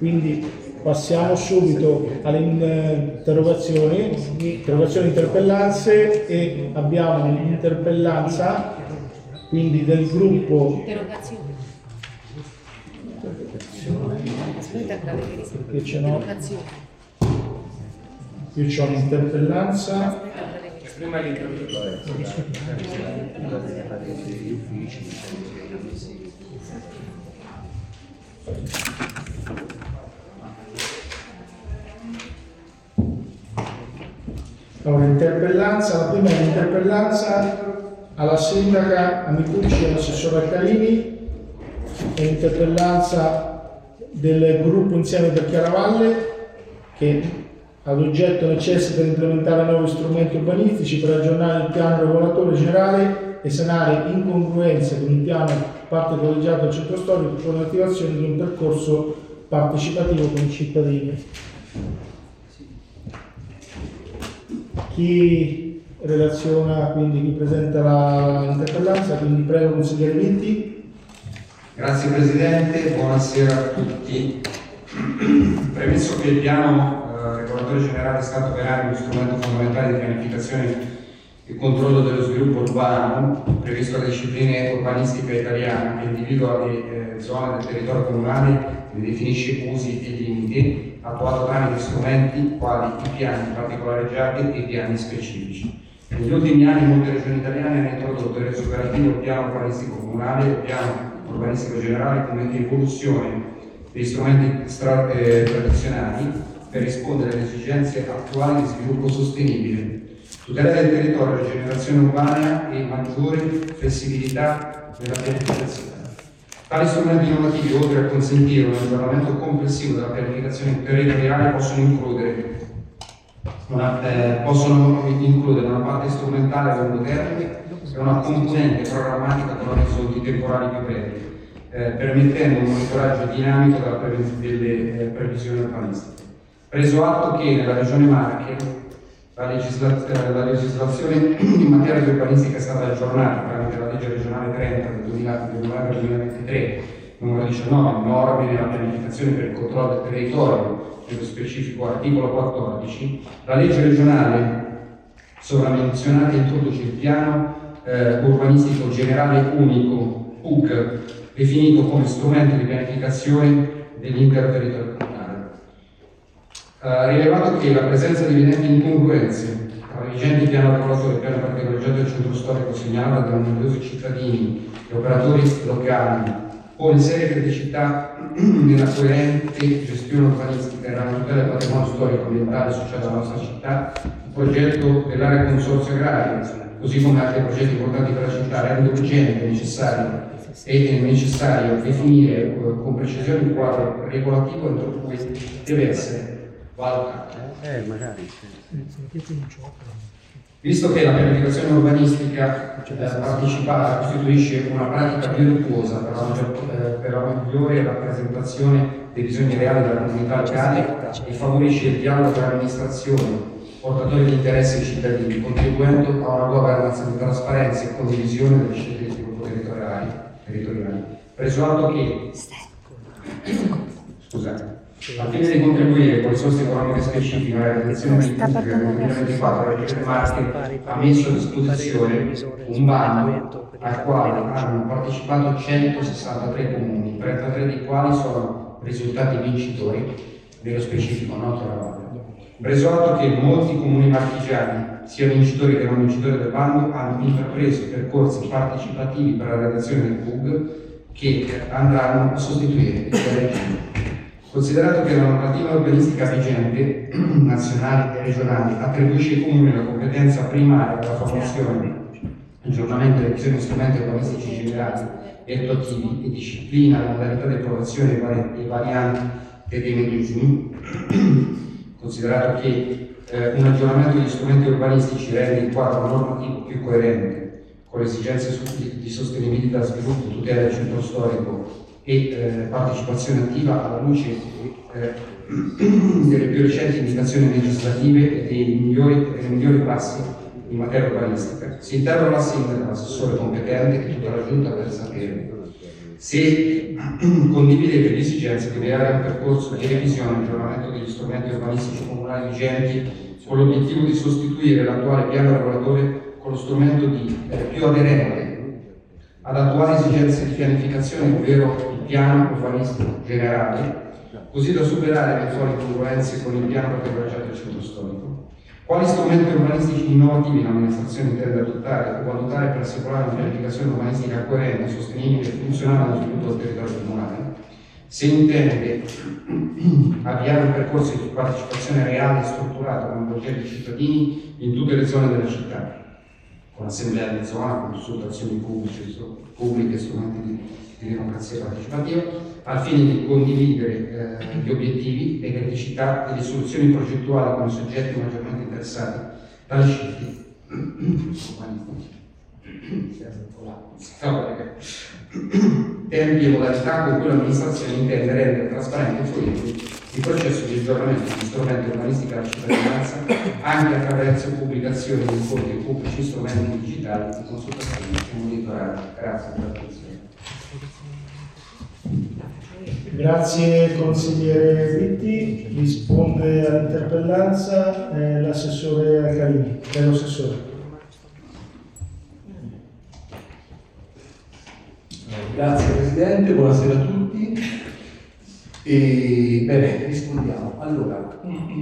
Quindi passiamo subito alle interrogazioni, interpellanze, e abbiamo un'interpellanza quindi del gruppo. Interrogazione. Aspetta, Perché ce n'ho. Io c'ho un'interpellanza. Prima l'interrogazione. Allora, interpellanza, la prima è l'interpellanza alla sindaca Amicucci e all'assessore Carini, è l'interpellanza del gruppo Insieme per Chiaravalle che ad oggetto necessita di implementare nuovi strumenti urbanistici per aggiornare il piano regolatore generale e sanare incongruenze con il piano parte collegiato del centro storico con l'attivazione di un percorso partecipativo con i cittadini. Chi relaziona, quindi chi presenta l'interpellanza, quindi prego consigliere Vinti. Grazie Presidente, buonasera a tutti. Premesso che il piano regolatore generale è stato per anni uno strumento fondamentale di pianificazione e controllo dello sviluppo urbano, previsto dalle discipline urbanistiche italiane, che individua le zone del territorio comunale, ne definisce usi e limiti, attuato tramite strumenti quali i piani particolareggiati e i piani specifici. Negli ultimi anni molte regioni italiane hanno introdotto il reso operativo il piano urbanistico comunale e il piano urbanistico generale come evoluzione degli strumenti tradizionali per rispondere alle esigenze attuali di sviluppo sostenibile, tutela del territorio, rigenerazione urbana e maggiore flessibilità nella pianificazione. Tali strumenti innovativi, oltre a consentire un aggiornamento complessivo della pianificazione territoriale, possono includere una parte strumentale a lungo termine e una componente programmatica con orizzonti temporali più brevi, permettendo un monitoraggio dinamico delle previsioni urbanistiche. Preso atto che nella Regione Marche la legislazione in materia di urbanistica è stata aggiornata tramite la legge regionale 30 del novembre 2023, numero 19, norme nella pianificazione per il controllo del territorio, nello specifico articolo 14, la legge regionale sovramenzionata introduce il piano urbanistico generale unico, PUC, definito come strumento di pianificazione dell'intero territorio comunale. Rilevato che la presenza di evidenti incongruenze tra i vigenti piano regolatore e piano particolareggiato del centro storico segnalata da numerosi cittadini e operatori locali pone serie criticità nella coerente gestione urbanistica e nella tutela del patrimonio storico ambientale associato alla nostra città, il progetto dell'area consorzio agraria, così come altri progetti importanti per la città, rende urgente e necessario definire con precisione il quadro regolativo entro cui deve essere valutato. Visto che la pianificazione urbanistica partecipata costituisce una pratica virtuosa per la migliore rappresentazione dei bisogni reali della comunità locale e favorisce il dialogo tra amministrazioni, portatori di interessi e cittadini, contribuendo a una governance di trasparenza e condivisione delle scelte di sviluppo territoriali. Preso atto che al fine di contribuire con risorse economiche specifiche alla realizzazione del PUC del 2024, la Regione Marche ha messo a disposizione un bando al quale hanno partecipato 163 comuni, 33 dei quali sono risultati vincitori, nello specifico Noto la Valle. Preso atto che molti comuni marchigiani, sia vincitori che non vincitori del bando, hanno intrapreso percorsi partecipativi per la redazione del PUG che andranno a sostituire il regime. Considerato che la normativa urbanistica vigente, nazionale e regionale, attribuisce ai comuni la competenza primaria della formazione, aggiornamento e revisione di strumenti urbanistici generali e attuativi e disciplina la modalità di approvazione e varianti dei medesimi, considerato che un aggiornamento degli strumenti urbanistici rende il quadro normativo più coerente con le esigenze di sostenibilità, sviluppo, tutela del centro storico e partecipazione attiva alla luce delle più recenti indicazioni legislative e delle migliori prassi in materia urbanistica. Si interroga la sindaca, l'assessore competente e tutta la giunta per sapere se condividete l'esigenza di creare un percorso di revisione e aggiornamento degli strumenti urbanistici comunali vigenti con l'obiettivo di sostituire l'attuale piano regolatore con lo strumento più aderente ad attuali esigenze di pianificazione, ovvero il piano urbanistico generale, così da superare eventuali congruenze con il piano categorizzato del centro storico. Quali strumenti urbanistici innovativi l'amministrazione intende adottare o valutare per assicurare una pianificazione urbanistica coerente, sostenibile e funzionale su tutto il territorio comunale? Se intende avviare un percorso di partecipazione reale e strutturato coinvolgendo i cittadini in tutte le zone della città, con assemblea di zona, con consultazioni pubbliche e strumenti di democrazia partecipativa, al fine di condividere gli obiettivi, le criticità e le soluzioni progettuali con i soggetti maggiormente interessati dalle scelte tempi e modalità con cui l'amministrazione intende rendere trasparente e fluido il processo di aggiornamento degli strumenti urbanistici alla cittadinanza anche attraverso pubblicazioni di incontri pubblici, strumenti digitali di consultazione e monitoraggio. Grazie per l'attenzione. Grazie consigliere Vitti. Risponde all'interpellanza l'assessore Carini. Prego, assessore. Grazie Presidente, buonasera a tutti. Bene, rispondiamo. Allora,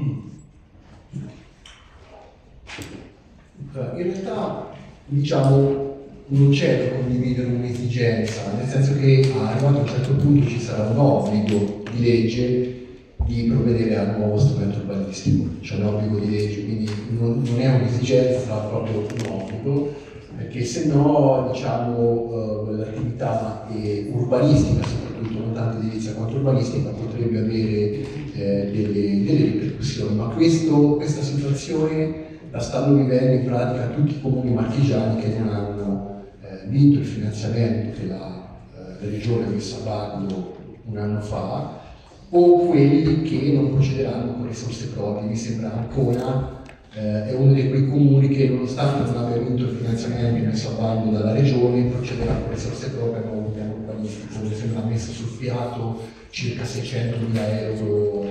in realtà diciamo non c'è da condividere un'esigenza, nel senso che arrivato a un certo punto ci sarà un obbligo di legge di provvedere al nuovo strumento urbanistico, c'è un obbligo di legge, quindi non è un'esigenza, sarà proprio un obbligo, perché se no diciamo l'attività urbanistica, soprattutto non tanto edilizia quanto urbanistica, potrebbe avere delle ripercussioni, ma questa situazione la stanno vivendo in pratica tutti i comuni marchigiani che non hanno vinto il finanziamento che la Regione ha messo a bando un anno fa, o quelli che non procederanno con risorse proprie. Mi sembra Ancona è uno di quei comuni che, nonostante non abbia vinto il finanziamento messo a bando dalla Regione, procederà con risorse proprie a un nuovo piano urbanistico. Mi sembra messo sul piatto circa 600.000 euro,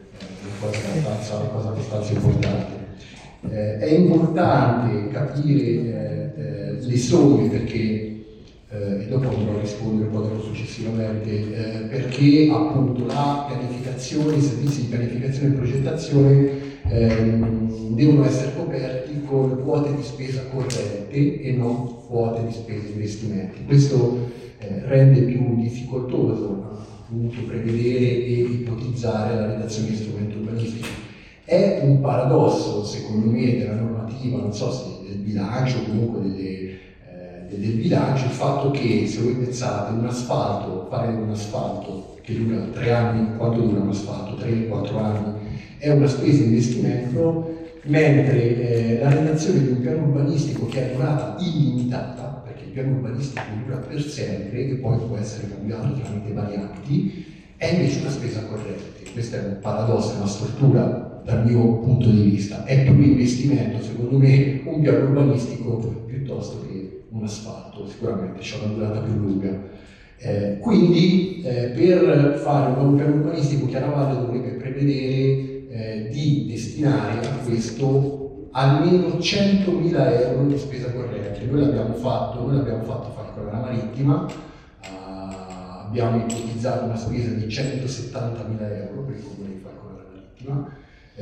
una cosa abbastanza importante. È importante capire le somme, perché e dopo andrò a rispondere un po' successivamente, perché appunto la pianificazione, i servizi di pianificazione e progettazione devono essere coperti con quote di spesa corrente e non quote di spesa di investimenti. Questo rende più difficoltoso appunto prevedere e ipotizzare la redazione di strumenti urbanistici. È un paradosso, secondo me, della normativa, non so se del bilancio o comunque del bilancio, il fatto che, se voi pensate, fare un asfalto che dura 3 anni, quanto dura un asfalto? 3-4 anni, è una spesa di investimento, mentre la redazione di un piano urbanistico che è durata illimitata, perché il piano urbanistico dura per sempre e poi può essere cambiato tramite vari atti, è invece una spesa corrente. Questo è un paradosso, è una stortura dal mio punto di vista. È più investimento, secondo me, un piano urbanistico piuttosto che un asfalto, sicuramente c'è una durata più lunga. Quindi per fare un nuovo piano urbanistico Chiaravalle dovrebbe prevedere di destinare a questo almeno 100.000 euro di spesa corrente. Noi l'abbiamo fatto Falconara Marittima, abbiamo ipotizzato una spesa di 170.000 euro per il comune di Falconara Marittima.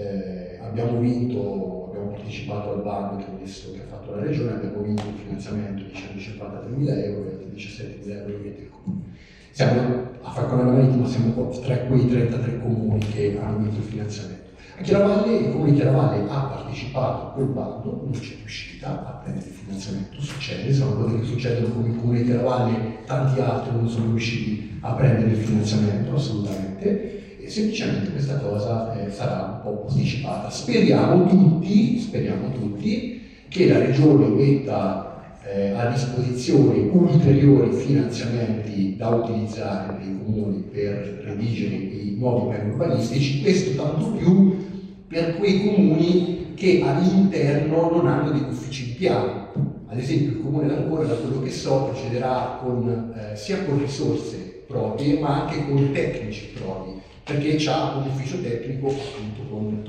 Abbiamo partecipato al bando che ha fatto la Regione, abbiamo vinto un finanziamento di 153.000 euro e altri 17.000 euro di il comune. A Falconara Marittima siamo tra quei 33 comuni che hanno vinto il finanziamento. A Chiaravalle, il comune di Chiaravalle ha partecipato a quel bando, non c'è riuscita a prendere il finanziamento, succede, sono cose che succedono come il comune di Chiaravalle, tanti altri non sono riusciti a prendere il finanziamento, assolutamente. Semplicemente questa cosa sarà un po' posticipata. Speriamo tutti che la Regione metta a disposizione ulteriori finanziamenti da utilizzare per i comuni per redigere i nuovi piani urbanistici, questo tanto più per quei comuni che all'interno non hanno degli uffici di piano. ad esempio il Comune d'Ancona, da quello che so, procederà sia con risorse proprie ma anche con tecnici propri, perché c'ha un ufficio tecnico appunto con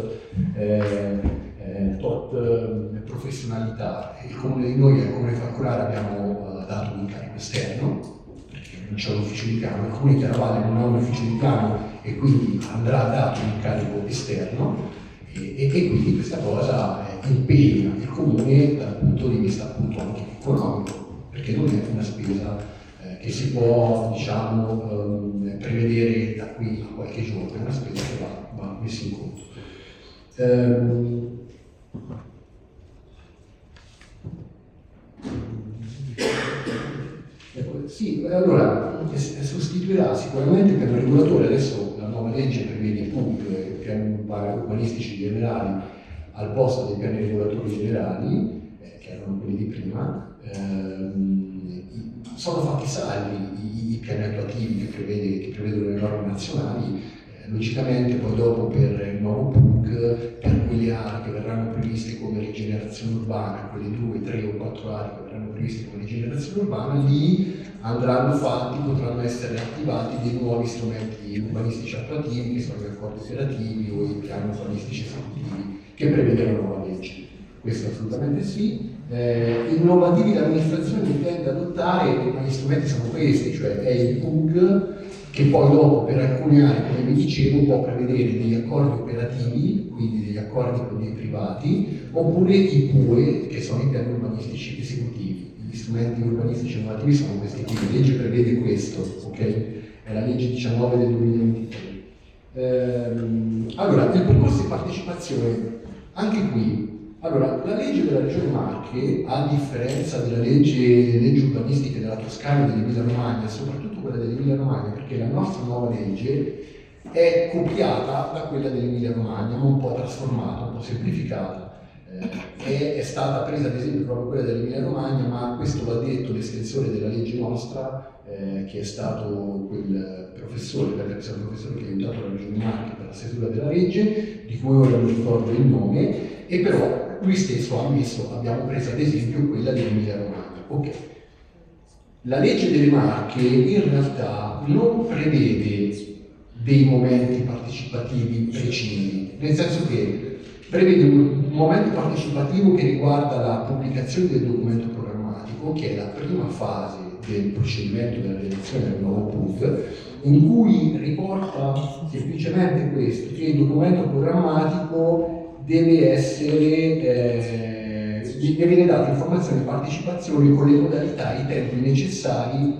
tot professionalità. Il Comune di noi, al Comune di Falconara, abbiamo dato un incarico esterno, perché non c'è un ufficio di piano, il Comune di Chiaravalle non ha un ufficio di piano e quindi andrà dato un incarico esterno, e quindi questa cosa impegna il Comune dal punto di vista appunto anche economico, perché non è una spesa che si può, diciamo, prevedere da qui a qualche giorno, è una spesa che va messa in conto. Sì, allora sostituirà sicuramente per il regolatore. Adesso la nuova legge prevede i PUG, i piani urbanistici generali, al posto dei piani regolatori generali, che erano quelli di prima. Sono fatti salvi i piani attuativi che prevedono le norme nazionali. Logicamente poi dopo per il nuovo PUG, per quelle aree che verranno previste come rigenerazione urbana, quelle 2, 3 o 4 aree che verranno previste come rigenerazione urbana, lì andranno fatti, potranno essere attivati dei nuovi strumenti urbanistici attuativi, che sono gli accordi operativi o i piani urbanistici esecutivi che prevede la nuova legge. Questo assolutamente sì. Innovativi l'amministrazione intende adottare, ma gli strumenti sono questi, cioè è il PUG, che poi dopo per alcune aree, come vi dicevo, può prevedere degli accordi operativi, quindi degli accordi con dei privati, oppure i PUE, che sono i piani urbanistici esecutivi. Gli strumenti urbanistici innovativi sono questi qui, la legge prevede questo, ok? È la legge 19 del 2023. Allora, il percorso di partecipazione, anche qui, allora, la legge della Regione Marche, a differenza delle leggi urbanistiche della Toscana e dell'Emilia Romagna, soprattutto quella dell'Emilia Romagna, perché la nostra nuova legge è copiata da quella dell'Emilia Romagna, un po' trasformata, un po' semplificata. È stata presa ad esempio proprio quella dell'Emilia Romagna, ma questo va detto l'estensore della legge nostra, che è stato quel professore, che ha aiutato la Regione Marche per la stesura della legge, di cui ora non ricordo il nome, e però lui stesso ha ammesso, abbiamo preso ad esempio quella dell'Emilia Romagna. Ok. La legge delle Marche in realtà non prevede dei momenti partecipativi precisi, nel senso che prevede un momento partecipativo che riguarda la pubblicazione del documento programmatico, che è la prima fase del procedimento della redazione del nuovo PUG, in cui riporta semplicemente questo, che il documento programmatico deve viene data informazioni di partecipazione con le modalità e i tempi necessari,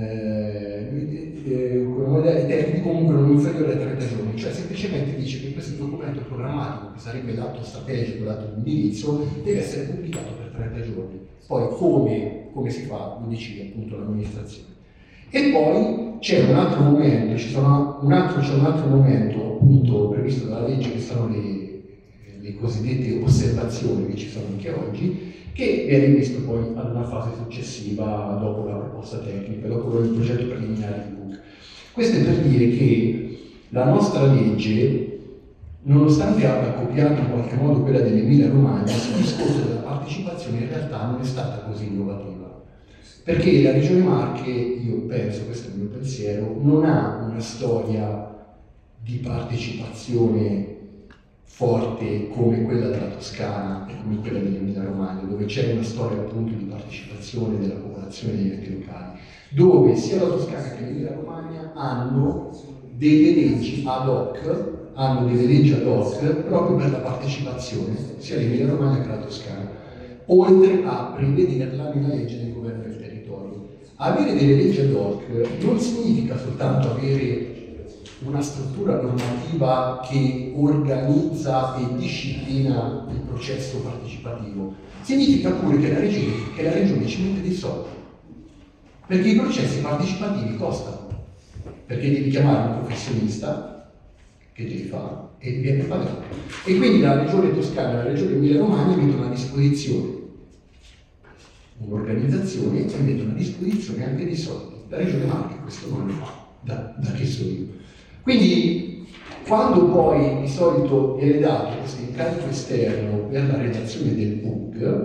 con le modalità e i tempi comunque non inferiori a 30 giorni, cioè semplicemente dice che questo documento programmatico, che sarebbe l'atto strategico, l'atto di indirizzo, deve essere pubblicato per 30 giorni. Poi come si fa lo decide appunto l'amministrazione. E poi c'è un altro momento, c'è un altro momento appunto previsto dalla legge, che sono le cosiddette osservazioni che ci sono anche oggi, che viene visto poi ad una fase successiva dopo la proposta tecnica, dopo il progetto preliminare di PUG. Questo è per dire che la nostra legge, nonostante abbia copiato in qualche modo quella dell'Emilia Romagna, sul discorso della partecipazione in realtà non è stata così innovativa. Perché la Regione Marche, io penso, questo è il mio pensiero, non ha una storia di partecipazione forte come quella della Toscana e come quella dell'Emilia Romagna, dove c'è una storia appunto di partecipazione della popolazione e degli enti locali, dove sia la Toscana che l'Emilia Romagna hanno delle leggi ad hoc, proprio per la partecipazione, sia l'Emilia Romagna che la Toscana, oltre a prevederla nella legge del governo del territorio. Avere delle leggi ad hoc non significa soltanto avere una struttura normativa che organizza e disciplina il processo partecipativo, significa pure che la regione ci mette dei soldi, perché i processi partecipativi costano, perché devi chiamare un professionista che te li fa e viene pagato, e quindi la regione Toscana e la regione Emilia Romagna mettono a disposizione un'organizzazione e mettono a disposizione anche dei soldi. La regione Marche questo non lo fa, da che so io. Quindi, quando poi di solito viene dato questo incarico esterno per la redazione del PUG,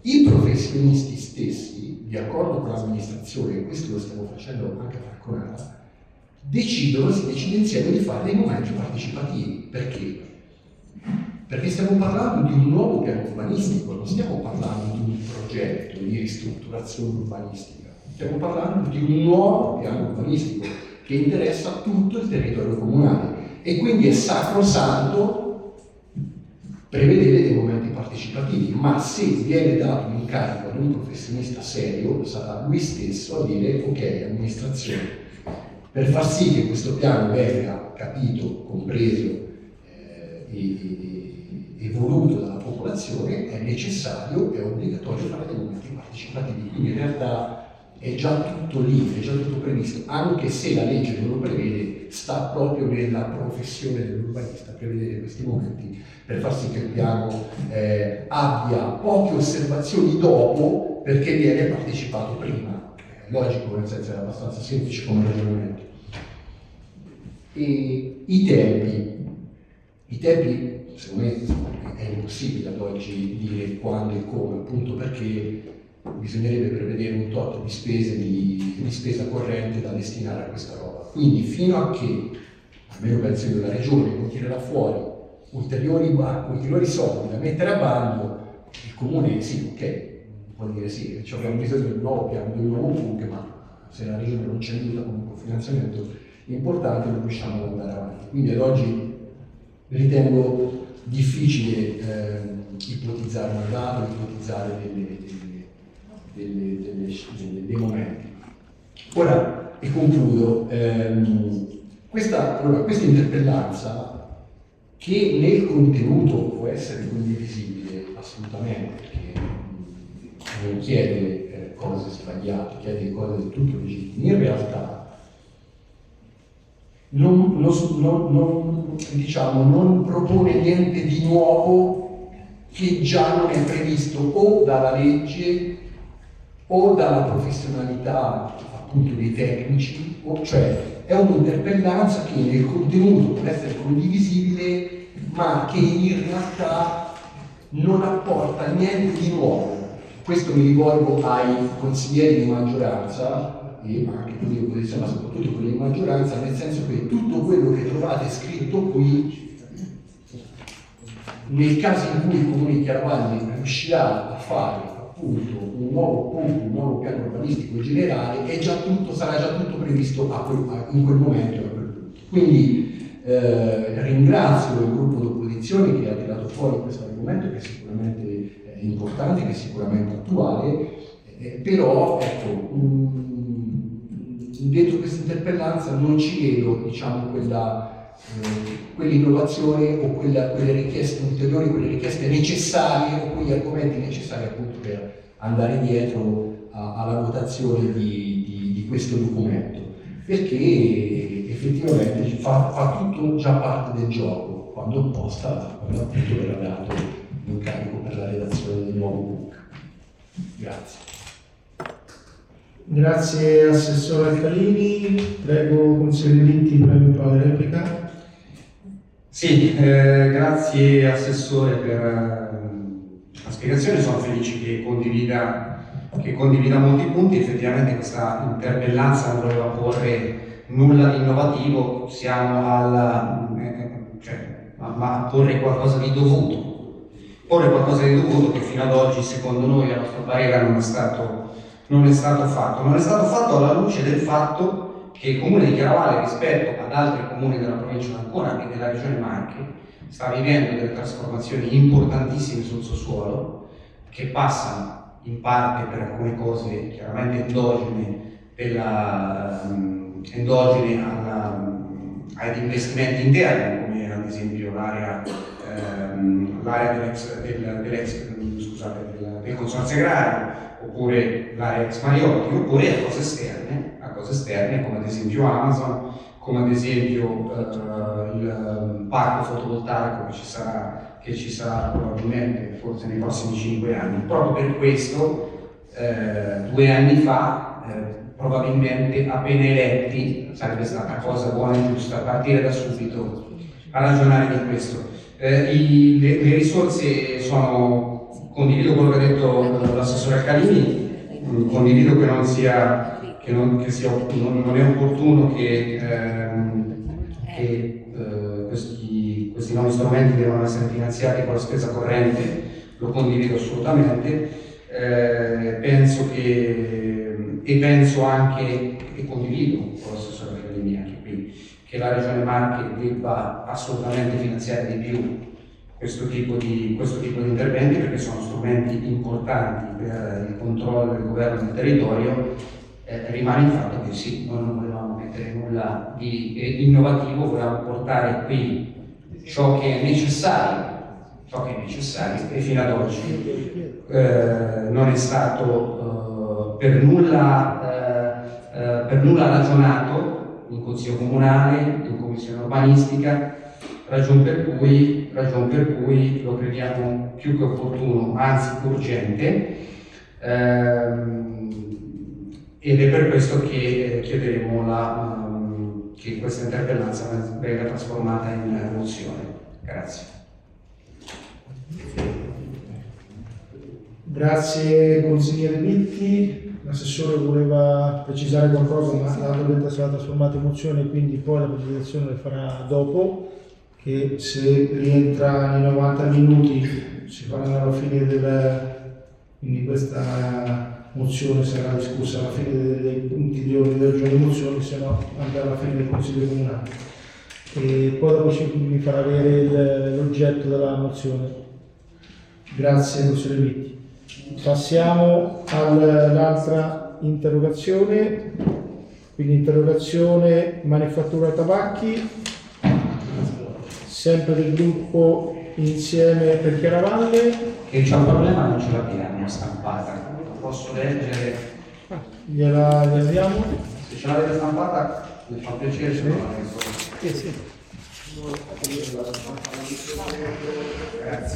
i professionisti stessi, di accordo con l'amministrazione, e questo lo stiamo facendo anche a Falconara, si decide insieme di fare dei momenti partecipativi. Perché? Perché stiamo parlando di un nuovo piano urbanistico, non stiamo parlando di un progetto di ristrutturazione urbanistica, stiamo parlando di un nuovo piano urbanistico che interessa tutto il territorio comunale e quindi è sacrosanto prevedere dei momenti partecipativi, ma se viene dato un incarico ad un professionista serio sarà lui stesso a dire ok, amministrazione, per far sì che questo piano venga capito, compreso e voluto dalla popolazione, è necessario e obbligatorio fare dei momenti partecipativi. Quindi in realtà è già tutto lì, è già tutto previsto, anche se la legge non lo prevede, sta proprio nella professione dell'urbanista prevedere questi momenti per far sì che il piano abbia poche osservazioni dopo perché viene partecipato prima. È logico, nel senso è abbastanza semplice come ragionamento. E i tempi secondo me è impossibile ad oggi dire quando e come, appunto perché bisognerebbe prevedere un tot di spese di spesa corrente da destinare a questa roba. Quindi fino a che, almeno penso che la regione non tirerà fuori ulteriori soldi da mettere a bando, il comune sì, ok, può dire sì, abbiamo bisogno di un nuovo piano, di un nuovo PUC, ma se la regione non ci aiuta con un finanziamento importante non riusciamo ad andare avanti. Quindi ad oggi ritengo difficile ipotizzare un dato, ipotizzare dei momenti. Ora, e concludo, questa interpellanza, che nel contenuto può essere condivisibile assolutamente, perché non chiede cose sbagliate, chiede cose del tutto legittime, in realtà non propone niente di nuovo che già non è previsto o dalla legge o dalla professionalità appunto dei tecnici, cioè è un'interpellanza che nel contenuto può essere condivisibile ma che in realtà non apporta niente di nuovo. Questo mi rivolgo ai consiglieri di maggioranza e anche quelli di opposizione, ma soprattutto quelli di maggioranza, nel senso che tutto quello che trovate scritto qui, nel caso in cui il Comune di Chiaravalli riuscirà a fare appunto un nuovo punto, un nuovo piano urbanistico generale, sarà già tutto previsto in quel momento. Quindi ringrazio il gruppo d'opposizione che ha tirato fuori questo argomento, che è sicuramente importante, che è sicuramente attuale, però ecco, dentro questa interpellanza non ci vedo, diciamo, quell'innovazione o quelle richieste ulteriori, quelle richieste necessarie o quegli argomenti necessari appunto per andare dietro alla votazione di questo documento, perché effettivamente fa tutto già parte del gioco, quando apposta appunto verrà dato l'incarico per la redazione del nuovo book. Grazie. Grazie Assessore Alcalini, prego consigliere Litti, prego un po' di replica. Sì, grazie Assessore per la spiegazione, sono felice che condivida molti punti. Effettivamente questa interpellanza non voleva porre nulla di innovativo, siamo ma porre qualcosa di dovuto, che fino ad oggi secondo noi, a nostro parere, non è stato fatto alla luce del fatto che il Comune di Chiaravalle, rispetto ad altri comuni della provincia di Ancona e della regione Marche, sta vivendo delle trasformazioni importantissime sul suo suolo, che passano in parte per alcune cose chiaramente endogene agli investimenti interni, come ad esempio l'area del consorzio agrario, oppure l'area ex Mariotti, oppure a cose esterne come ad esempio Amazon, come ad esempio il parco fotovoltaico che ci sarà probabilmente forse nei prossimi 5 anni. Proprio per questo 2 anni fa probabilmente appena eletti sarebbe stata cosa buona e giusta partire da subito a ragionare di questo. Le risorse sono condivido quello che ha detto l'assessore Calini, condivido che non è opportuno che questi nuovi strumenti devono essere finanziati con la spesa corrente, lo condivido assolutamente. Penso anche, e condivido con l'assessore Calini anche qui, che la Regione Marche debba assolutamente finanziare di più questo tipo di interventi, perché sono strumenti importanti per il controllo del governo del territorio. Rimane il fatto che sì, noi non volevamo mettere nulla di innovativo, volevamo portare qui ciò che è necessario e fino ad oggi non è stato per nulla ragionato in Consiglio Comunale, in Commissione Urbanistica, ragion per cui lo crediamo più che opportuno, anzi urgente, ed è per questo che chiederemo che questa interpellanza venga trasformata in mozione. Grazie. Grazie consigliere Mitti. L'assessore voleva precisare qualcosa, ma dato che sarà trasformata in mozione, quindi poi la presentazione le farà dopo, che se rientra nei 90 minuti si faranno alla fine quindi questa mozione sarà discussa alla fine dei punti di ordine del giorno di mozione, se no andrà alla fine del Consiglio Comunale. E poi dopo mi farà avere l'oggetto della mozione. Grazie consigliere Mitti. Passiamo all'altra interrogazione, quindi interrogazione Manifattura Tabacchi, sempre del gruppo Insieme per Chiaravalle. Che c'è un problema, non ce l'abbiamo stampata. Posso leggere? Gliela diamo? Se ce l'avete stampata mi fa piacere, se no la leggo. Sì. Grazie.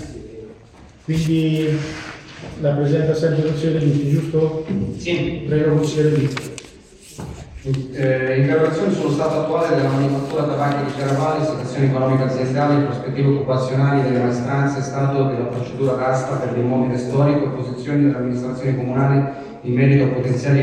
Quindi la presenta sempre il consigliere Mitti, giusto? Sì. Prego consigliere Mitti. Interrogazione sullo stato attuale della manifattura tabacchi di Chiaravalle, situazione economica aziendale, prospettive occupazionali delle maestranze, stato della procedura d'asta per l'immobile storico e posizioni dell'amministrazione comunale in merito a potenziali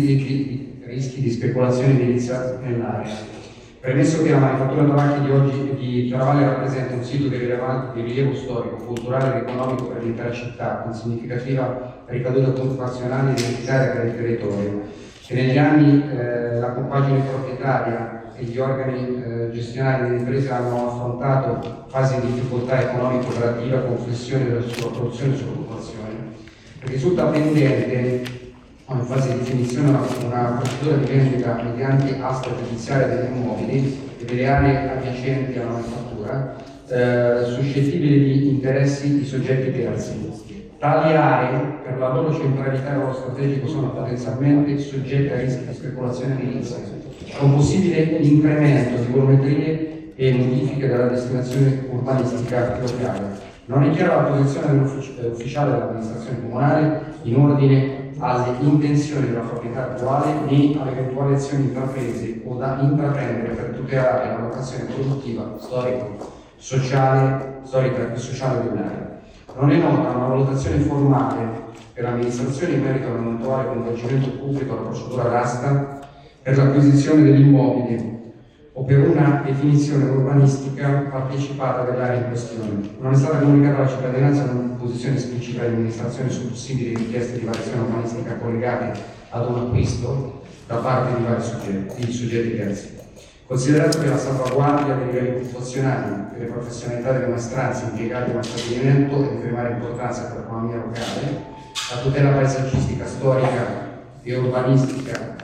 rischi di speculazione edilizia nell'area. Premesso che la manifattura tabacchi di Chiaravalle rappresenta un sito di rilievo storico, culturale ed economico per l'intera città, con significativa ricaduta occupazionale e identitaria per il territorio, che negli anni la compagine proprietaria e gli organi gestionali delle imprese hanno affrontato fasi di difficoltà economico-operativa con flessione della sua produzione e sull'occupazione. Risulta pendente in fase di definizione una procedura di vendita mediante asta giudiziaria degli immobili e delle aree adiacenti alla manifattura suscettibili di interessi di soggetti terzi. Tali aree, per la loro centralità e loro strategico, sono potenzialmente soggette a rischi di speculazione edilizia, con possibile incremento di volumetrie e modifiche della destinazione urbanistica locale. Non è chiara la posizione ufficiale dell'amministrazione comunale in ordine alle intenzioni della proprietà attuale né alle eventuali azioni intraprese o da intraprendere per tutelare la vocazione produttiva, storica e sociale dell'area. Non è nota una valutazione formale per l'amministrazione in merito all'eventuale coinvolgimento pubblico alla procedura d'asta per l'acquisizione degli immobili o per una definizione urbanistica partecipata dell'area in questione. Non è stata comunicata alla cittadinanza una posizione specifica dell'amministrazione su possibili richieste di variazione urbanistica collegate ad un acquisto da parte di vari soggetti terzi. Considerato che la salvaguardia dei livelli occupazionali e le professionalità delle maestranze impiegate in uno stabilimento è di primaria importanza per l'economia locale, la tutela paesaggistica, storica e urbanistica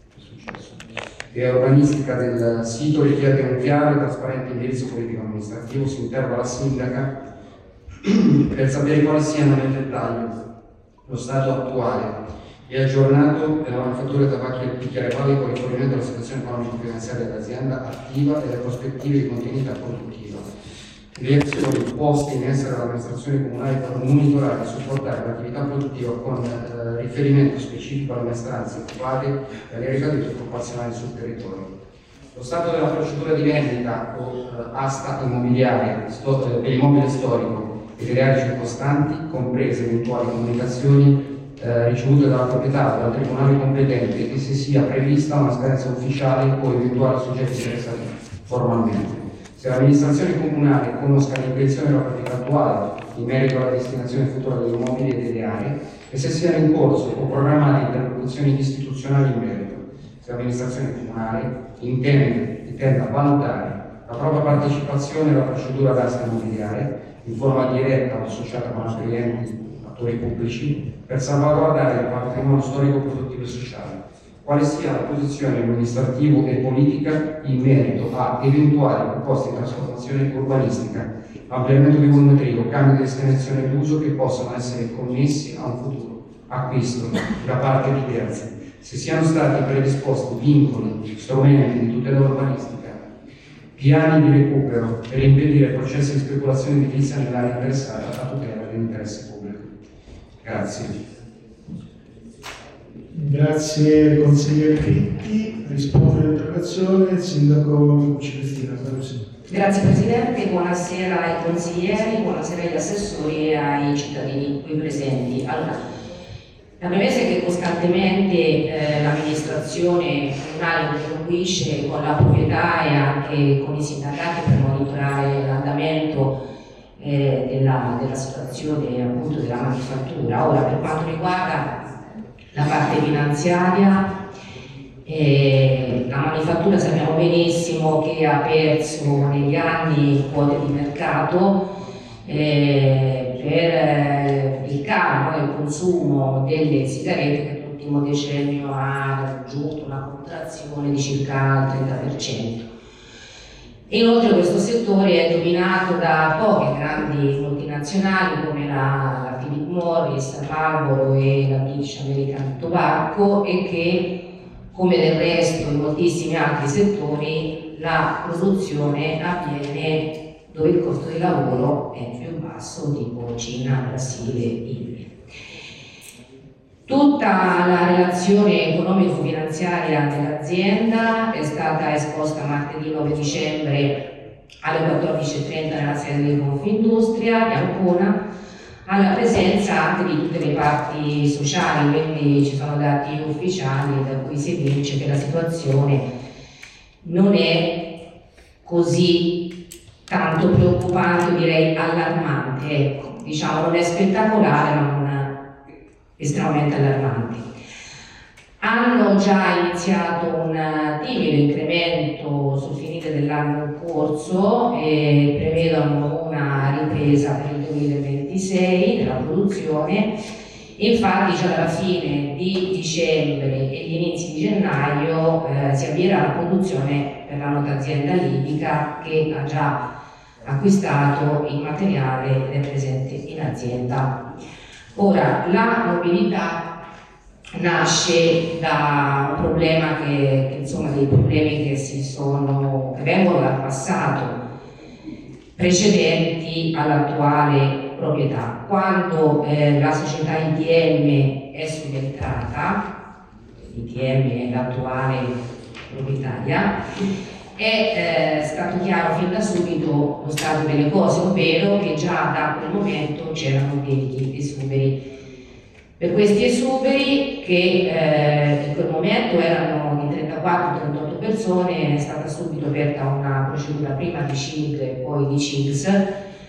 del sito richiede un chiaro e trasparente indirizzo politico-amministrativo. Si interroga la sindaca per sapere quali siano nel dettaglio lo stato attuale e aggiornato della manifattura tabacchi di Chiaravalle con riferimento alla situazione economico-finanziaria dell'azienda attiva e alle prospettive di continuità produttiva. Le azioni poste in essere dall'amministrazione comunale per monitorare e supportare l'attività produttiva con riferimento specifico alle maestranze occupate e alle ricadute occupazionali sul territorio. Lo stato della procedura di vendita o asta immobiliare dell'immobile storico e delle aree circostanti, comprese eventuali comunicazioni ricevute dalla proprietà o dal tribunale competente e se sia prevista una scadenza ufficiale o eventuali soggetti interessati formalmente. Se l'amministrazione comunale conosca l'intenzione della proprietà attuale in merito alla destinazione futura degli immobili e delle aree e se siano in corso o programmate interlocuzioni istituzionali in merito. Se l'amministrazione comunale intenda valutare la propria partecipazione alla procedura d'asta immobiliare in forma diretta o associata con altri enti attori pubblici per salvaguardare il patrimonio storico, produttivo e sociale, quale sia la posizione amministrativa e politica in merito a eventuali proposte di trasformazione urbanistica, ampliamento di volumetrio, cambio di destinazione d'uso che possano essere connessi a un futuro acquisto da parte di terzi, se siano stati predisposti vincoli, strumenti di tutela urbanistica, piani di recupero per impedire processi di speculazione edilizia nell'area interessata a tutela dell'interesse pubblico. Grazie. Grazie consigliere Pitti. Risponde all'interrogazione il sindaco Cristina. Grazie Presidente, buonasera ai consiglieri, buonasera agli assessori e ai cittadini qui presenti. Allora, la premessa è che costantemente l'amministrazione comunale interloquisce con la proprietà e anche con i sindacati per monitorare l'andamento della situazione appunto della manifattura. Ora, per quanto riguarda la parte finanziaria, la manifattura sappiamo benissimo che ha perso negli anni quote di mercato per il calo del consumo delle sigarette, che nell'ultimo decennio ha raggiunto una contrazione di circa il 30%. Inoltre questo settore è dominato da poche grandi multinazionali come la Philip Morris, Marlboro e la British American Tobacco, e che, come del resto in moltissimi altri settori, la produzione avviene dove il costo di lavoro è più basso, tipo Cina, Brasile, India. Tutta la relazione economico-finanziaria dell'azienda è stata esposta martedì 9 dicembre alle 14:30 nella sede di Confindustria di Ancona, alla presenza anche di tutte le parti sociali, quindi ci sono dati ufficiali da cui si evince che la situazione non è così tanto preoccupante, direi allarmante, ecco. Diciamo non è spettacolare ma non estremamente allarmante. Hanno già iniziato un timido incremento sul finire dell'anno in corso e prevedono una ripresa per il 2026 della produzione. Infatti già dalla fine di dicembre e gli inizi di gennaio si avvierà la produzione per la nota azienda libica, che ha già acquistato il materiale ed è presente in azienda. Ora, la mobilità nasce da un problema insomma, dei problemi che vengono dal passato precedenti all'attuale proprietà. Quando la società ITM è subentrata, ITM è l'attuale proprietaria, è stato chiaro fin da subito lo stato delle cose, ovvero che già da quel momento c'erano degli esuberi. Per questi esuberi, che in quel momento erano di 34-38 persone, è stata subito aperta una procedura prima di CIG e poi di CIGS,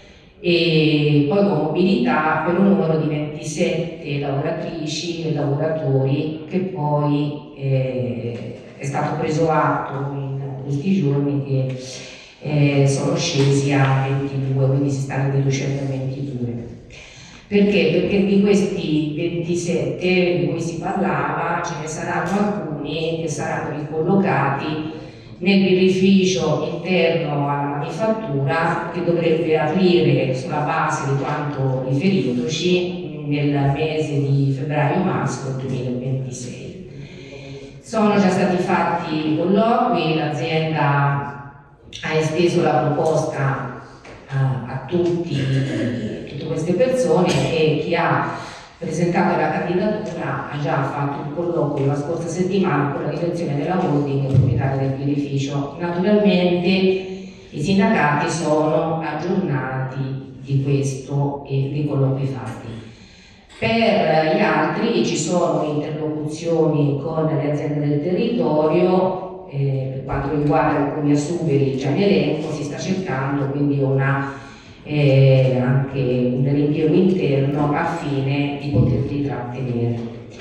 e poi con mobilità per un numero di 27 lavoratrici e lavoratori, che poi è stato preso atto in questi giorni che sono scesi a 22, quindi si stanno riducendo a 22. Perché? Perché di questi 27 di cui si parlava ce ne saranno alcuni che saranno ricollocati nel birrificio interno alla manifattura, che dovrebbe aprire sulla base di quanto riferitoci nel mese di febbraio-marzo del 2026. Sono già stati fatti colloqui, l'azienda ha esteso la proposta a tutte queste persone, e chi ha presentato la candidatura ha già fatto un colloquio la scorsa settimana con la direzione della holding e proprietaria del birrificio. Naturalmente i sindacati sono aggiornati di questo e dei colloqui fatti. Per gli altri ci sono interlocuzioni con le aziende del territorio, per quanto riguarda alcuni esuberi già in elenco si sta cercando quindi anche un rimpiego interno al fine di poterli trattenere.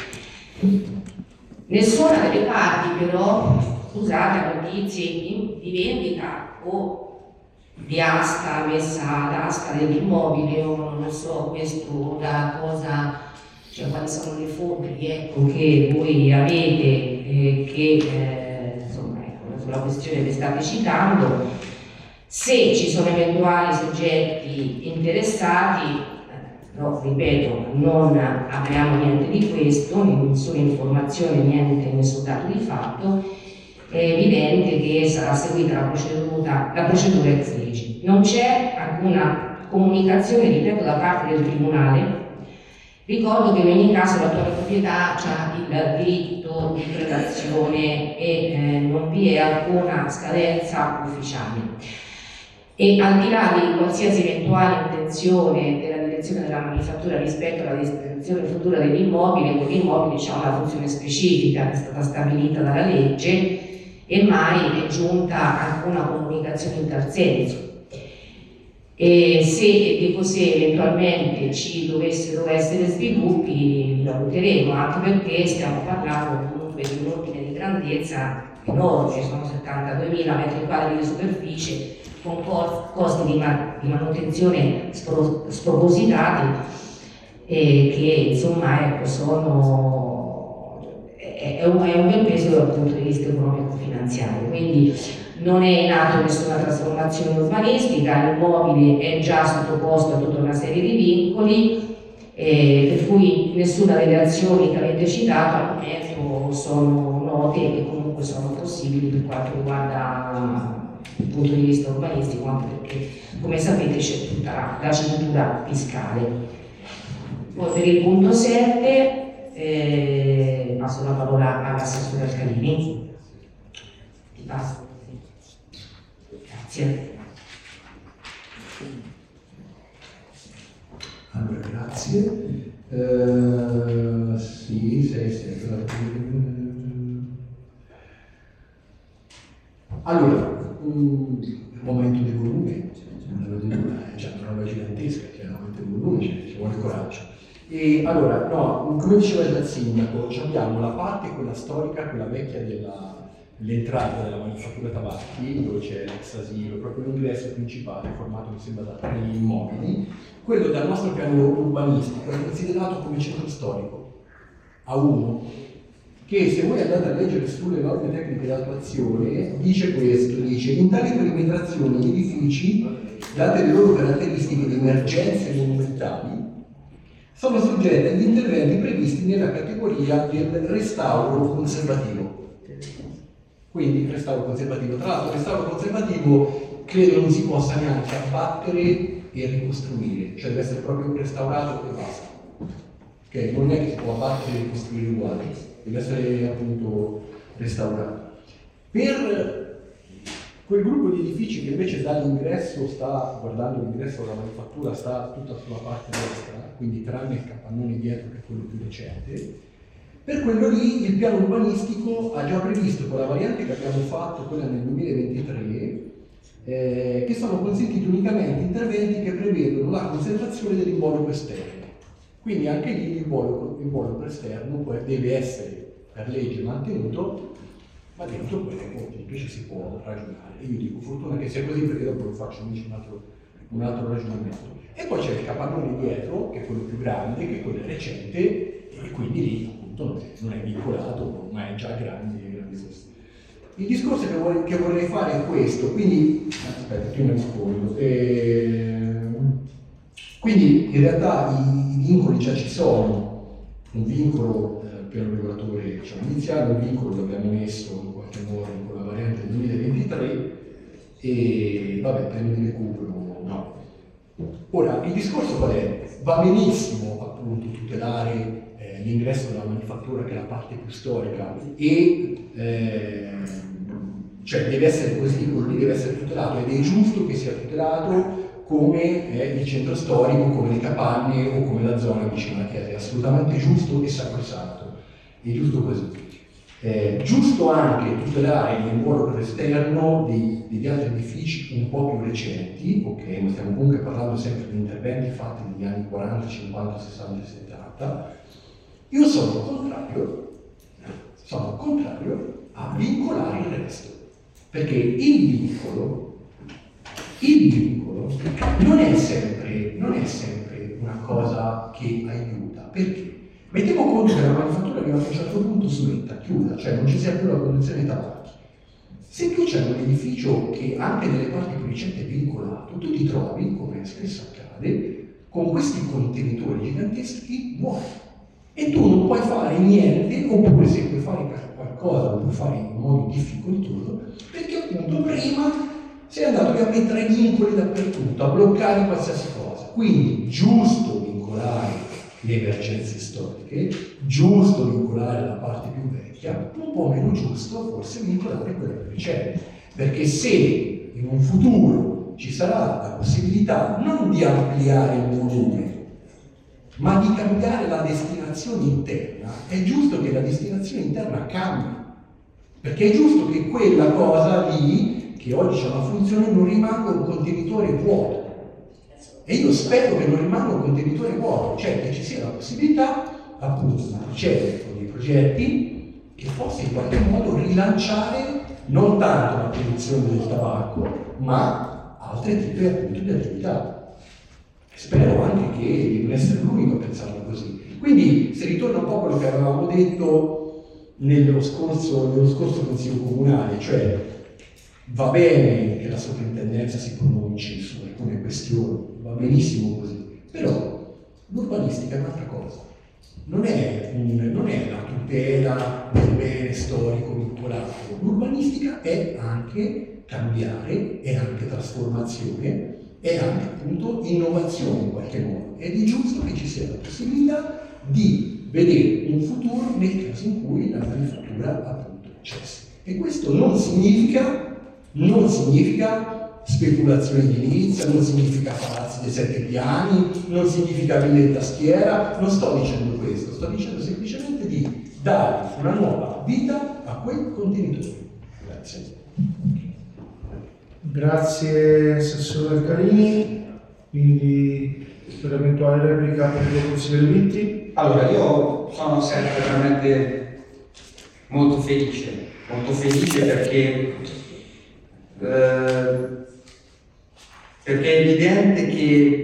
Nessuna delle parti però, scusate, ha notizie di vendita o di asta, messa ad asta dell'immobile o non so, questo da cosa, cioè quali sono le fonti ecco, che voi avete insomma ecco, sulla questione che state citando, se ci sono eventuali soggetti interessati, però ripeto, non abbiamo niente di questo, nessuna informazione, niente, nessun dato di fatto. È evidente che sarà seguita la procedura ex legge. Non c'è alcuna comunicazione, ripeto, da parte del Tribunale. Ricordo che in ogni caso l'attuale proprietà ha il diritto di prelazione e non vi è alcuna scadenza ufficiale. E al di là di qualsiasi eventuale intenzione della direzione della manifattura rispetto alla destinazione futura dell'immobile, quell'immobile ha una funzione specifica che è stata stabilita dalla legge e mai è giunta alcuna comunicazione in tal senso. E se eventualmente ci dovessero essere sviluppi li valuteremo, anche perché stiamo parlando comunque di un ordine di grandezza enorme, sono 72.000 metri quadri di superficie con costi di manutenzione spropositati che insomma ecco è un bel peso dal punto di vista economico-finanziario, quindi non è in atto nessuna trasformazione urbanistica, l'immobile è già sottoposto a tutta una serie di vincoli, per cui nessuna delle azioni che avete citato al momento sono note e comunque sono possibili per quanto riguarda il punto di vista urbanistico, anche perché come sapete c'è tutta la cintura fiscale. Poi per il punto 7 passo la parola all'assessore Alcalini. Ti passo. Grazie. Allora, grazie. Sì. Allora, il momento dei volumi, c'è una roba gigantesca, chiaramente il volume, ci vuole coraggio. E allora, no, come diceva già il sindaco, abbiamo la parte, quella storica, quella vecchia dell'entrata della manifattura tabacchi, dove c'è l'ex asilo, proprio l'ingresso principale, formato mi sembra da 3 immobili. Quello dal nostro piano urbanistico è considerato come centro storico, A1, che se voi andate a leggere sulle norme tecniche di attuazione, dice questo, dice in tale perimetrazione gli edifici, date le loro caratteristiche di emergenze monumentali, sono soggetti agli interventi previsti nella categoria del restauro conservativo. Quindi il restauro conservativo, tra l'altro il restauro conservativo credo non si possa neanche abbattere e ricostruire, cioè deve essere proprio restaurato e basta. Okay? Non è che si può abbattere e ricostruire uguali, deve essere appunto restaurato. Per quel gruppo di edifici che invece dall'ingresso sta, guardando l'ingresso della manifattura, sta tutta sulla parte destra, quindi tranne il capannone dietro che è quello più recente, per quello lì il piano urbanistico ha già previsto con la variante che abbiamo fatto, quella nel 2023, che sono consentiti unicamente interventi che prevedono la conservazione dell'involucro esterno. Quindi anche lì l'involucro esterno poi deve essere per legge mantenuto, ma dentro quello invece si può ragionare. E io dico fortuna che sia così perché dopo lo faccio invece un altro ragionamento. E poi c'è il capannone dietro, che è quello più grande, che è quello recente, e quindi lì appunto non è vincolato, ma è già grande. Il discorso che vorrei fare è questo, quindi, aspetta, prima rispondo. Quindi in realtà i vincoli già ci sono, un vincolo per un regolatore iniziale, un vincolo che abbiamo messo in qualche modo con la variante del 2023 e vabbè, piano di recupero no. Ora, il discorso qual è? Va benissimo appunto tutelare l'ingresso della manifattura che è la parte più storica e cioè deve essere così, quello lì deve essere tutelato ed è giusto che sia tutelato come il centro storico, come le capanne o come la zona vicino alla chiesa, è assolutamente giusto e sacrosanto, è giusto così. Giusto anche tutelare il muro esterno degli altri edifici un po' più recenti, ok, ma stiamo comunque parlando sempre di interventi fatti negli anni 40, 50, 60 e 70. Io sono contrario a vincolare il resto, perché il vincolo non è sempre una cosa che aiuta, perché mettiamo conto che la manifattura che a un certo punto smetta, chiuda, cioè non ci sia più la produzione di tabacchi. Se tu c'è un edificio che anche nelle parti più recenti è vincolato, tu ti trovi, come spesso accade, con questi contenitori giganteschi vuoti. E tu non puoi fare niente, oppure se puoi fare qualcosa, lo puoi fare in modo difficoltoso, perché appunto prima sei andato a mettere vincoli dappertutto, a bloccare qualsiasi cosa. Quindi giusto vincolare le emergenze storiche, giusto vincolare la parte più vecchia, un po' meno giusto forse vincolare quella più recente, perché se in un futuro ci sarà la possibilità non di ampliare il volume, ma di cambiare la destinazione interna, è giusto che la destinazione interna cambi, perché è giusto che quella cosa lì, che oggi ha una funzione, non rimanga un contenitore vuoto. E io spero che non rimanga un contenitore vuoto, cioè che ci sia la possibilità appunto di procedere con dei progetti che possa in qualche modo rilanciare non tanto la produzione del tabacco, ma altri tipi appunto di attività. Spero anche che di non essere l'unico a pensarlo così. Quindi se ritorna un po' a quello che avevamo detto nello scorso Consiglio Comunale, cioè va bene che la soprintendenza si pronunci su alcune questioni, va benissimo così, però l'urbanistica è un'altra cosa, non è la tutela del bene storico vincolato, l'urbanistica è anche cambiare, è anche trasformazione, è anche appunto innovazione in qualche modo, ed è giusto che ci sia la possibilità di vedere un futuro nel caso in cui la manifattura appunto cessi. E questo non significa speculazione edilizia, non significa palazzi dei 7 piani, non significa ville tastiera, non sto dicendo questo, sto dicendo semplicemente di dare una nuova vita a quei contenitori. Grazie. Grazie Assessore Carini, quindi per eventuale replica per il consigliere Vitti. Allora, io sono sempre veramente molto felice perché è evidente che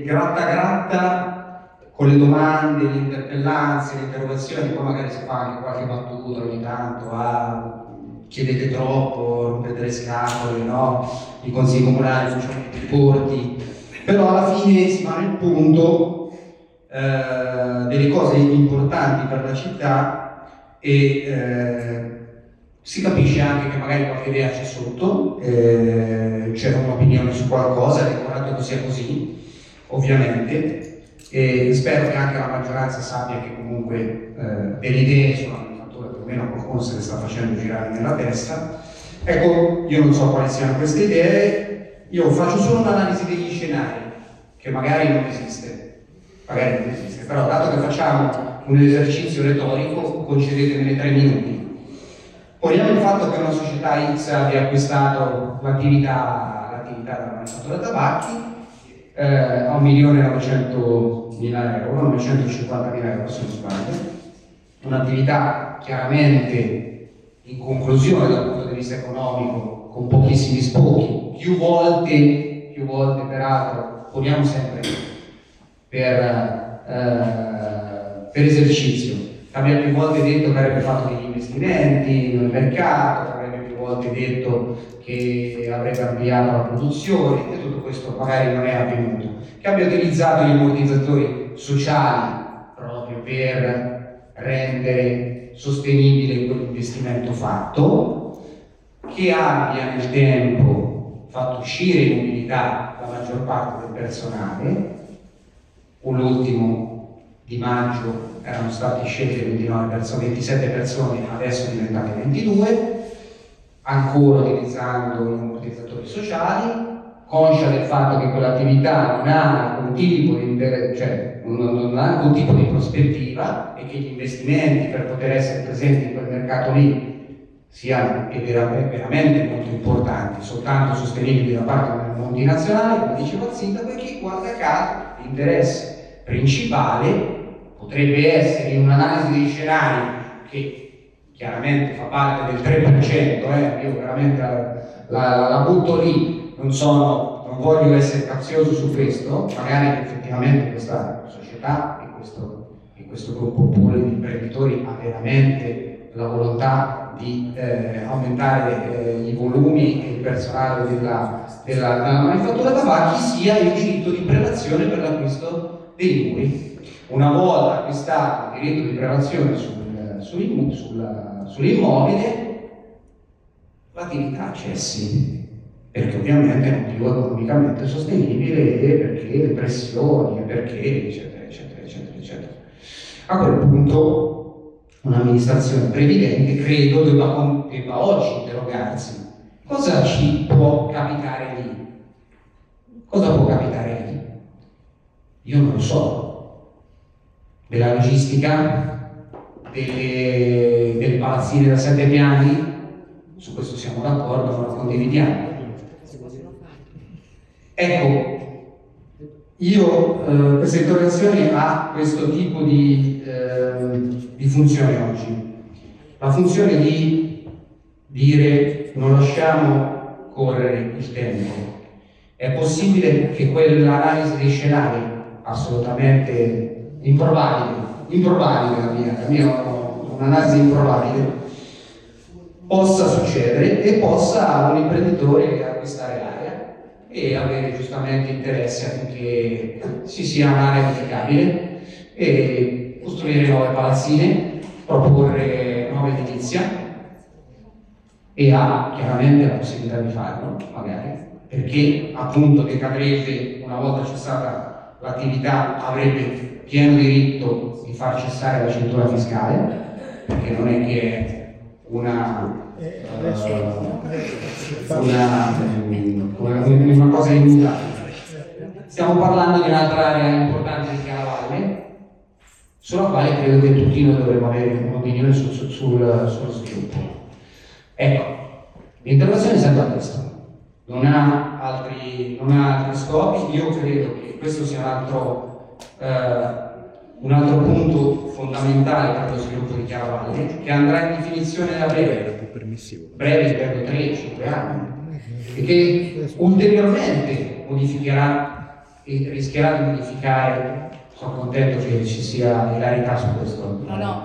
gratta con le domande, le interpellanze, le interrogazioni, poi magari si fa anche qualche battuta ogni tanto, chiedete troppo, rompete le scatole, no? I consigli comunali facciamo tutti corti, però alla fine si va nel punto delle cose importanti per la città e si capisce anche che magari qualche idea c'è sotto, c'è un'opinione su qualcosa, è decorato che sia così, ovviamente, e spero che anche la maggioranza sappia che comunque delle idee sulla manifattura più o meno qualcuno se le sta facendo girare nella testa. Ecco, io non so quali siano queste idee, io faccio solo un'analisi degli scenari, che magari non esiste, però dato che facciamo un esercizio retorico, concedetemi 3 minuti. Poniamo il fatto che una società X abbia acquistato l'attività della manifattura tabacchi a 1.900.000 euro, 950.000 euro se non sbaglio, un'attività chiaramente in conclusione dal punto di vista economico con pochissimi sbocchi, più volte peraltro, poniamo sempre per esercizio. Abbiamo più volte detto che avrebbe fatto degli investimenti nel mercato, avrebbe più volte detto che avrebbe ampliato la produzione e tutto questo magari non è avvenuto. Che abbia utilizzato gli ammortizzatori sociali proprio per rendere sostenibile quell'investimento fatto, che abbia nel tempo fatto uscire in mobilità la maggior parte del personale, l'ultimo di maggio erano stati scelte 27 persone, adesso diventate 22, ancora utilizzando gli ammortizzatori sociali, conscia del fatto che quell'attività non ha alcun tipo di cioè non ha alcun tipo di prospettiva e che gli investimenti per poter essere presenti in quel mercato lì siano veramente molto importanti, soltanto sostenibili da parte delle multinazionali, come diceva il sindaco, e che guarda caso l'interesse principale potrebbe essere, in un'analisi dei scenari che chiaramente fa parte del 3%, io veramente la butto lì, non voglio essere capzioso su questo, magari effettivamente questa società e questo gruppo pure di imprenditori ha veramente la volontà di aumentare i volumi e il personale della manifattura tabacchi, sia il diritto di prelazione per l'acquisto dei muri. Una volta acquistato il diritto di prelazione sull'immobile, l'attività cessi, perché ovviamente non più economicamente sostenibile, perché le pressioni, perché eccetera eccetera eccetera eccetera. A quel punto un'amministrazione previdente credo debba oggi interrogarsi: cosa ci può capitare lì? Cosa può capitare lì? Io non lo so. Della logistica, delle palazzine da 7 piani, su questo siamo d'accordo, non lo condividiamo. Ecco, questa interrogazione ha questo tipo di funzione oggi. La funzione di dire non lasciamo correre il tempo. È possibile che quell'analisi dei scenari, assolutamente improbabile, la mia un'analisi improbabile, possa succedere e possa un imprenditore acquistare l'area e avere giustamente interesse affinché ci sia un'area edificabile e costruire nuove palazzine, proporre nuova edilizia, e ha chiaramente la possibilità di farlo, magari, perché appunto decadrebbe, una volta cessata l'attività, avrebbe pieno diritto di far cessare la cintura fiscale, perché non è che è una cosa immutabile. Stiamo parlando di un'altra area importante di Chiaravalle, sulla quale credo che tutti noi dovremmo avere un'opinione sullo sviluppo. Ecco, l'interrogazione serve a questo, non ha altri scopi. Io credo che questo sia un altro punto fondamentale per lo sviluppo di Chiaravalle, che andrà in definizione da breve per 3-5 anni, e che ulteriormente modificherà e rischierà di modificare. Sono contento che ci sia ilarità su questo.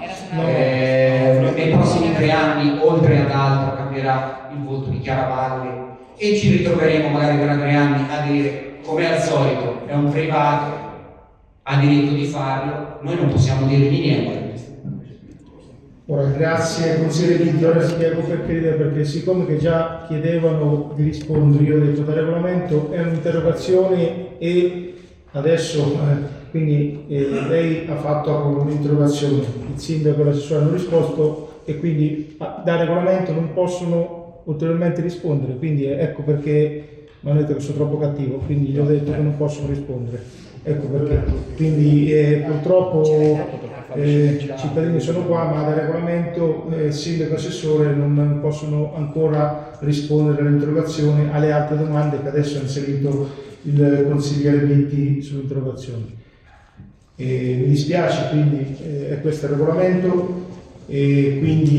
Nei prossimi 3 anni, oltre ad altro, cambierà il volto di Chiaravalle e ci ritroveremo magari tra 3 anni a dire, come al solito, è un privato, ha diritto di farlo, noi non possiamo dirgli niente. Ora, grazie consigliere Vinti, ora spiego perché siccome che già chiedevano di rispondere, io ho detto dal regolamento è un'interrogazione e adesso quindi lei ha fatto un'interrogazione, il sindaco e l'assessore hanno risposto e quindi dal regolamento non possono ulteriormente rispondere, quindi ecco perché mi hanno detto che sono troppo cattivo, quindi gli ho detto che non possono rispondere, ecco perché. Quindi purtroppo i cittadini sono qua, ma dal regolamento sindaco e assessore non possono ancora rispondere all'interrogazione, alle altre domande che adesso ha inserito il consigliere Vinti sull'interrogazione. Mi dispiace, quindi è questo il regolamento e quindi